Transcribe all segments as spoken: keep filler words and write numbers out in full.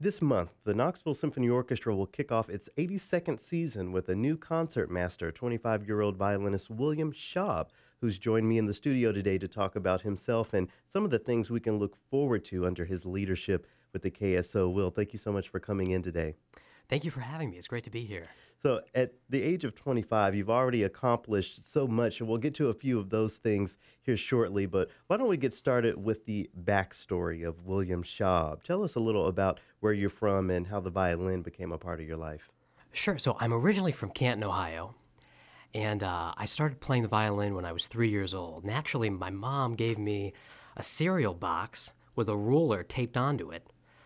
This month, the Knoxville Symphony Orchestra will kick off its eighty-second season with a new concertmaster, twenty-five-year-old violinist William Schaub, who's joined me in the studio today to talk about himself and some of the things we can look forward to under his leadership with the K S O. Will, thank you so much for coming in today. Thank you for having me. It's great to be here. So at the age of twenty-five, you've already accomplished so much, and we'll get to a few of those things here shortly, but why don't we get started with the backstory of William Schaub? Tell us a little about where you're from and how the violin became a part of your life. Sure. So I'm originally from Canton, Ohio, and uh, I started playing the violin when I was three years old. And actually, my mom gave me a cereal box with a ruler taped onto it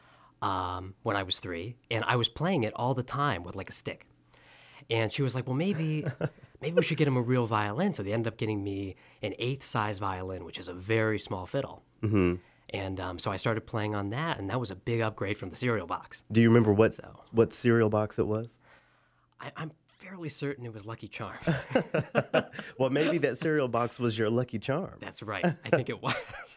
um, when I was three, and I was playing it all the time with like a stick. And she was like, well, maybe maybe we should get him a real violin. So they ended up getting me an eighth size violin, which is a very small fiddle. Mm-hmm. And um, so I started playing on that, and that was a big upgrade from the cereal box. Do you remember what, So what cereal box it was? I, I'm fairly certain it was Lucky Charm. Well, maybe that cereal box was your lucky charm. That's right. I think it was.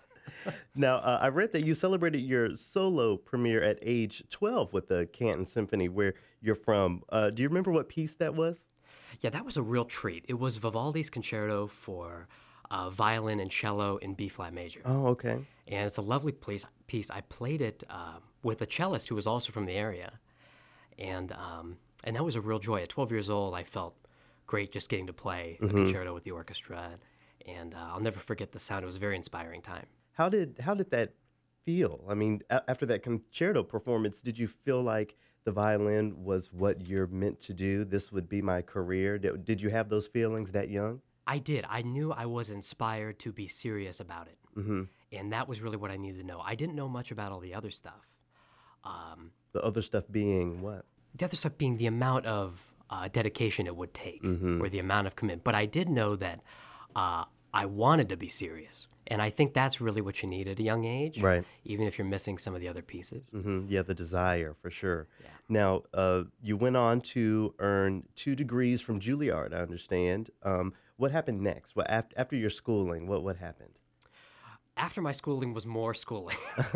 Now, uh, I read that you celebrated your solo premiere at age twelve with the Canton Symphony, where you're from. Uh, do you remember what piece that was? Yeah, that was a real treat. It was Vivaldi's Concerto for uh, violin and cello in B-flat major. Oh, okay. And it's a lovely piece. piece. I played it uh, with a cellist who was also from the area. And um, and that was a real joy. At twelve years old, I felt great just getting to play the Mm-hmm. concerto with the orchestra. And uh, I'll never forget the sound. It was a very inspiring time. How did how did that feel? I mean, a- after that concerto performance, did you feel like the violin was what you're meant to do? This would be my career. Did, did you have those feelings that young? I did. I knew I was inspired to be serious about it. Mm-hmm. And that was really what I needed to know. I didn't know much about all the other stuff. Um, The other stuff being what? the other stuff being the amount of uh, dedication it would take Mm-hmm. or the amount of commitment. But I did know that uh, I wanted to be serious. And I think that's really what you need at a young age, Right. even if you're missing some of the other pieces. Hmm. Yeah, the desire for sure. Yeah. Now, uh, you went on to earn two degrees from Juilliard, I understand. Um, what happened next? What after, after your schooling? What what happened? After my schooling was more schooling.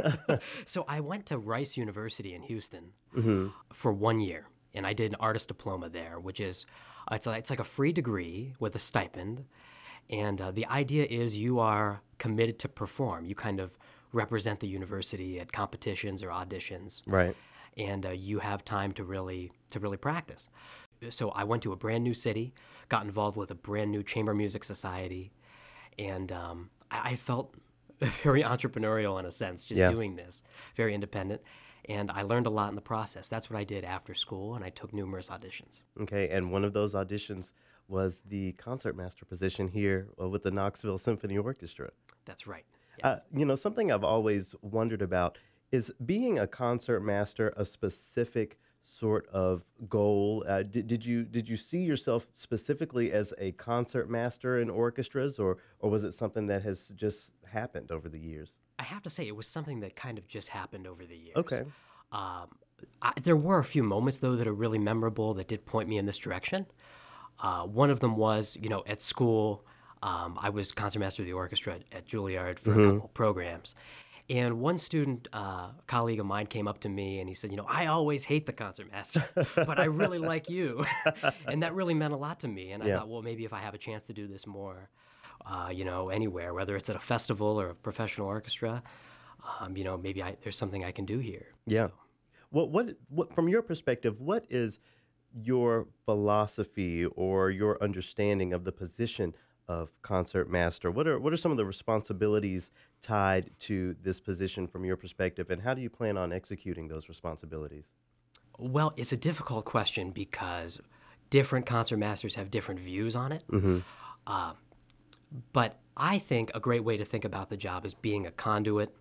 So I went to Rice University in Houston Mm-hmm. for one year, and I did an artist diploma there, which is uh, it's, a, it's like a free degree with a stipend. And uh, the idea is you are committed to perform. You kind of represent the university at competitions or auditions, Right. and uh, you have time to really to really practice. So I went to a brand new city, got involved with a brand new chamber music society, and um, I, I felt very entrepreneurial in a sense, just Yeah. doing this, very independent. And I learned a lot in the process. That's what I did after school, and I took numerous auditions. Okay, and one of those auditions was the concertmaster position here uh, with the Knoxville Symphony Orchestra. That's right. Uh, Yes. you know, something I've always wondered about is being a concertmaster a specific sort of goal? Uh, did, did you did you see yourself specifically as a concertmaster in orchestras, or or was it something that has just happened over the years? I have to say, it was something that kind of just happened over the years. Okay. Um, I, there were a few moments, though, that are really memorable that did point me in this direction. Uh, one of them was, you know, at school, um, I was concertmaster of the orchestra at, at Juilliard for a couple programs. And one student, uh, colleague of mine, came up to me and he said, you know, I always hate the concertmaster, but I really like you. And that really meant a lot to me. And I Yeah. thought, well, maybe if I have a chance to do this more, uh, you know, anywhere, whether it's at a festival or a professional orchestra, um, you know, maybe I, there's something I can do here. Yeah. So, What what what from your perspective, what is your philosophy or your understanding of the position of concertmaster? What are what are some of the responsibilities tied to this position from your perspective, and how do you plan on executing those responsibilities? well, it's a difficult question because different concertmasters have different views on it. Mm-hmm. Uh, but I think a great way to think about the job is being a conduit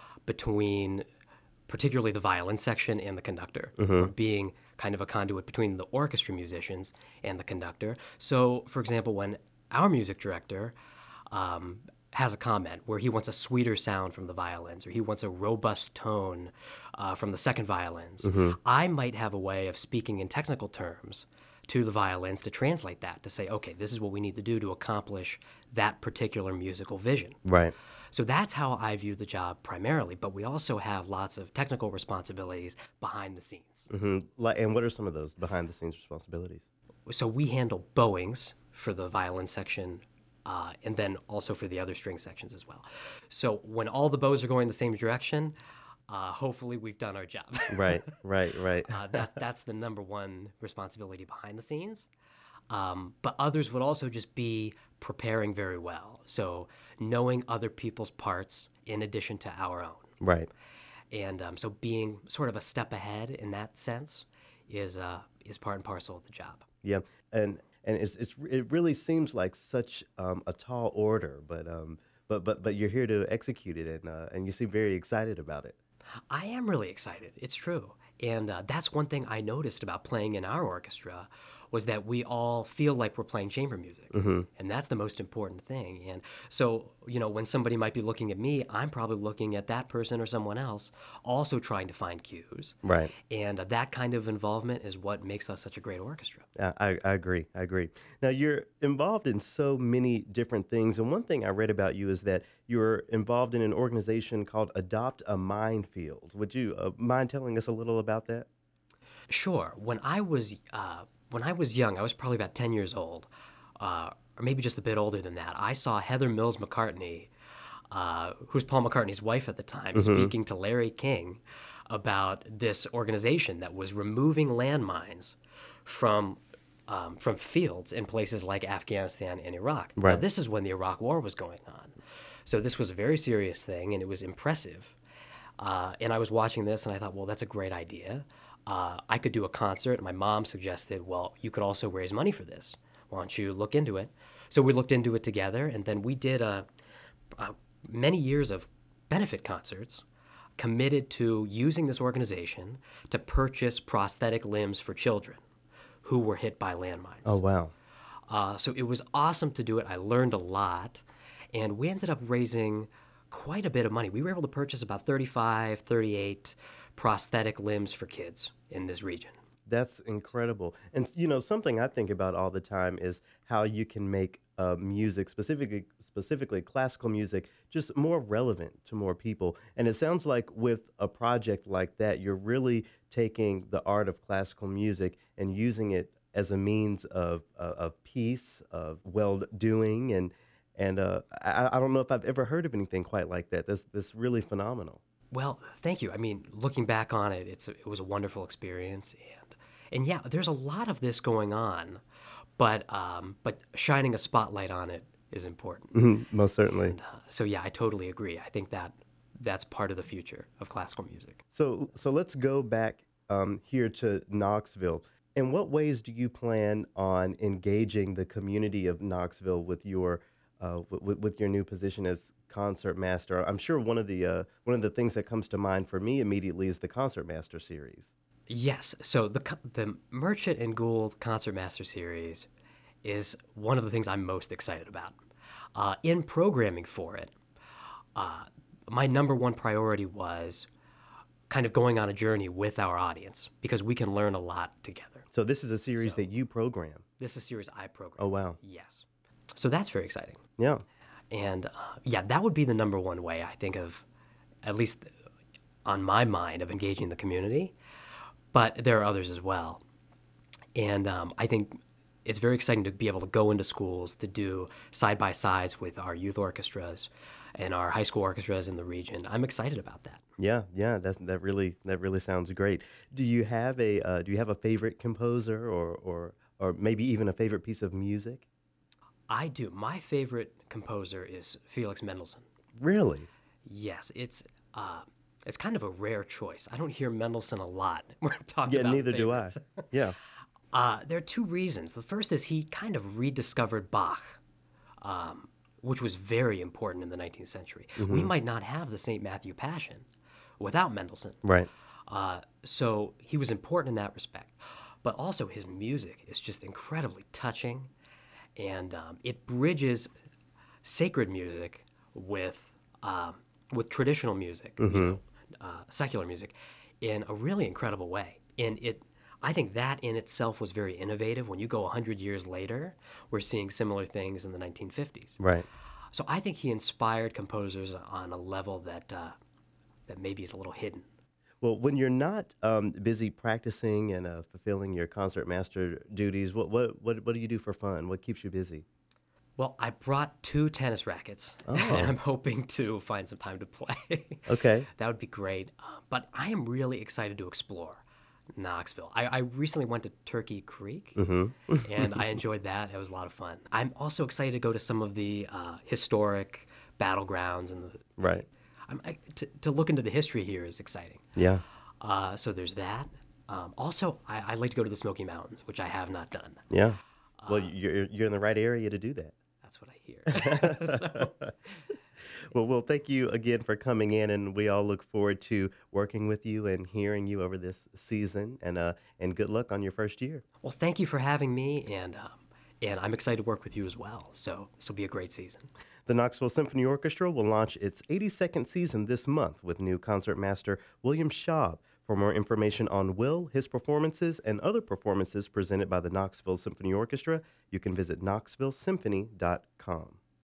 between particularly the violin section and the conductor, or being kind of a conduit between the orchestra musicians and the conductor. So, for example, when our music director um, has a comment where he wants a sweeter sound from the violins, or he wants a robust tone uh, from the second violins, I might have a way of speaking in technical terms to the violins to translate that, to say, okay, this is what we need to do to accomplish that particular musical vision. Right. So that's how I view the job primarily, but we also have lots of technical responsibilities behind the scenes. Hmm. Like, and what are some of those behind the scenes responsibilities? So we handle bowings for the violin section, uh, and then also for the other string sections as well. So when all the bows are going the same direction, uh, hopefully we've done our job. Right, right, right. uh, that, that's the number one responsibility behind the scenes. Um, but others would also just be preparing very well. So knowing other people's parts in addition to our own. Right. And um, so being sort of a step ahead in that sense is uh, is part and parcel of the job. Yeah, and and it's, it's it really seems like such um, a tall order, but um, but but but you're here to execute it, and uh, and you seem very excited about it. I am really excited. It's true. And uh, that's one thing I noticed about playing in our orchestra was that we all feel like we're playing chamber music. Mm-hmm. And that's the most important thing. And so, you know, when somebody might be looking at me, I'm probably looking at that person or someone else also trying to find cues. Right. And uh, that kind of involvement is what makes us such a great orchestra. Yeah, I, I agree. I agree. Now, you're involved in so many different things. And one thing I read about you is that you're involved in an organization called Adopt a Minefield. Would you uh, mind telling us a little about that? Sure. When I was uh, when I was young, I was probably about ten years old, uh, or maybe just a bit older than that. I saw Heather Mills McCartney, uh, who's Paul McCartney's wife at the time, Mm-hmm. speaking to Larry King about this organization that was removing landmines from um, from fields in places like Afghanistan and Iraq. Now, Right. this is when the Iraq War was going on, so this was a very serious thing, and it was impressive. Uh, and I was watching this, and I thought, well, that's a great idea. Uh, I could do a concert. My mom suggested, well, you could also raise money for this. Why don't you look into it? So we looked into it together, and then we did uh, uh, many years of benefit concerts committed to using this organization to purchase prosthetic limbs for children who were hit by landmines. Oh, wow. Uh, so it was awesome to do it. I learned a lot, and we ended up raising quite a bit of money. We were able to purchase about thirty-five, thirty-eight prosthetic limbs for kids in this region. That's incredible. And you know, something I think about all the time is how you can make uh, music, specifically specifically classical music, just more relevant to more people. And it sounds like with a project like that, you're really taking the art of classical music and using it as a means of uh, of peace, of well-doing, and and uh, I, I don't know if I've ever heard of anything quite like that. That's that's really phenomenal. Well, thank you. I mean, looking back on it, it's a, it was a wonderful experience, and and yeah, there's a lot of this going on, but um, but shining a spotlight on it is important. Mhm, most certainly. And, uh, so yeah, I totally agree. I think that that's part of the future of classical music. So, so let's go back um, here to Knoxville. In what ways do you plan on engaging the community of Knoxville with your uh, with, with your new position as concert master? I'm sure one of the uh, one of the things that comes to mind for me immediately is the Concert Master series. Yes. So the co- the Merchant and Gould Concertmaster series is one of the things I'm most excited about. Uh, in programming for it, uh, my number one priority was kind of going on a journey with our audience because we can learn a lot together. So this is a series So- that you program. This is a series I program. Oh wow, Yes. So that's very exciting. yeah. And uh, yeah, that would be the number one way I think of, at least on my mind, of engaging the community. But there are others as well. And um, I think it's very exciting to be able to go into schools to do side-by-sides with our youth orchestras and our high school orchestras in the region. I'm excited about that. Yeah, yeah, that's that really that really sounds great. Do you have a uh, do you have a favorite composer or or or maybe even a favorite piece of music? I do. My favorite composer is Felix Mendelssohn. Really? Yes, it's uh, it's kind of a rare choice. I don't hear Mendelssohn a lot. We're talking Yeah, about neither do I. favorites. Yeah. Uh, there are two reasons. The first is he kind of rediscovered Bach, um, which was very important in the nineteenth century. We might not have the Saint Matthew Passion without Mendelssohn. Right. Uh, so he was important in that respect. But also his music is just incredibly touching, and um, it bridges sacred music with um, with traditional music, you know, uh, secular music, in a really incredible way. And it, I think that in itself was very innovative. When you go one hundred years later, we're seeing similar things in the nineteen fifties. Right. So I think he inspired composers on a level that uh, that maybe is a little hidden. Well, when you're not um, busy practicing and uh, fulfilling your concertmaster duties, what, what what what do you do for fun? What keeps you busy? Well, I brought two tennis rackets, and Oh, I'm hoping to find some time to play. okay. That would be great. Uh, but I am really excited to explore Knoxville. I, I recently went to Turkey Creek, Mm-hmm. and I enjoyed that. It was a lot of fun. I'm also excited to go to some of the uh, historic battlegrounds, and the, Right. I'm, I, to, to look into the history here is exciting. Yeah. Uh, so there's that. Um, also, I, I like to go to the Smoky Mountains, which I have not done. Yeah. Well, you're you're in the right area to do that. That's what I hear. So, Well, well, thank you again for coming in, and we all look forward to working with you and hearing you over this season. And uh, and good luck on your first year. well, thank you for having me, and um, and I'm excited to work with you as well. So this will be a great season. The Knoxville Symphony Orchestra will launch its eighty-second season this month with new concertmaster William Schaub. For more information on Will, his performances, and other performances presented by the Knoxville Symphony Orchestra, you can visit knoxville symphony dot com.